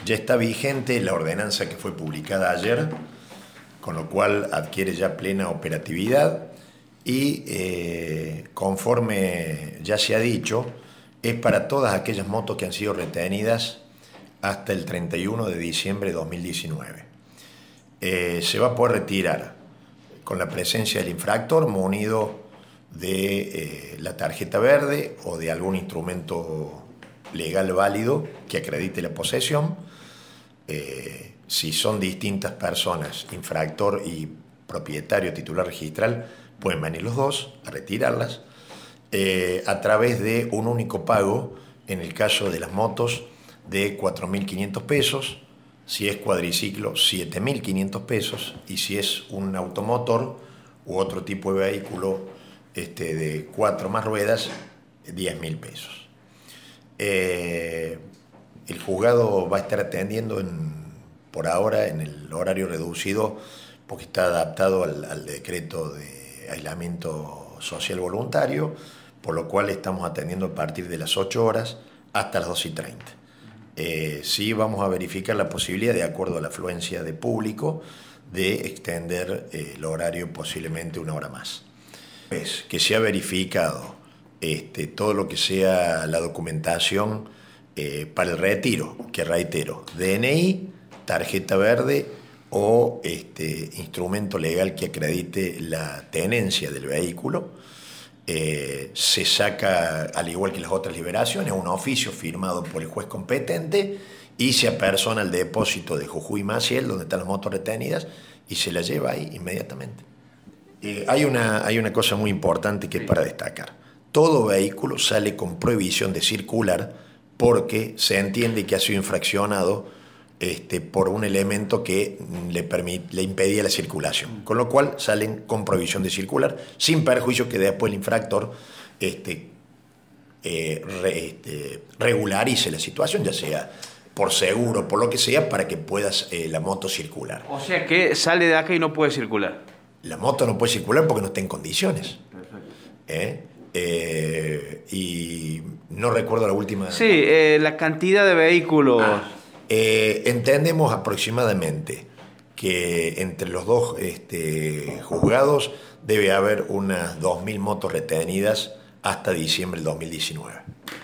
Ya está vigente la ordenanza que fue publicada ayer, con lo cual adquiere ya plena operatividad y conforme ya se ha dicho, es para todas aquellas motos que han sido retenidas hasta el 31 de diciembre de 2019. Se va a poder retirar con la presencia del infractor munido de la tarjeta verde o de algún instrumento legal válido que acredite la posesión. Si son distintas personas, infractor y propietario titular registral, pueden venir los dos a retirarlas a través de un único pago, en el caso de las motos, de 4.500 pesos, si es cuadriciclo 7.500 pesos y si es un automotor u otro tipo de vehículo de 4 más ruedas, 10.000 pesos. El juzgado va a estar atendiendo por ahora en el horario reducido porque está adaptado al decreto de aislamiento social voluntario, por lo cual estamos atendiendo a partir de las 8 horas hasta las 2:30. Sí vamos a verificar la posibilidad, de acuerdo a la afluencia de público, de extender el horario posiblemente 1 hora más. Es que se ha verificado todo lo que sea la documentación para el retiro, que reitero, DNI, tarjeta verde o instrumento legal que acredite la tenencia del vehículo. Se saca, al igual que las otras liberaciones, un oficio firmado por el juez competente y se apersona al depósito de Jujuy Maciel, donde están las motos retenidas, y se las lleva ahí inmediatamente. Hay una cosa muy importante que es para destacar. Todo vehículo sale con prohibición de circular porque se entiende que ha sido infraccionado por un elemento que le impedía la circulación, con lo cual salen con prohibición de circular, sin perjuicio que después el infractor regularice la situación, ya sea por seguro, por lo que sea, para que puedas la moto circular. O sea que sale de acá y no puede circular. La moto no puede circular porque no está en condiciones. Perfecto. Y no recuerdo la última. Sí, la cantidad de vehículos. Entendemos aproximadamente que entre los dos juzgados debe haber unas 2.000 motos retenidas hasta diciembre del 2019.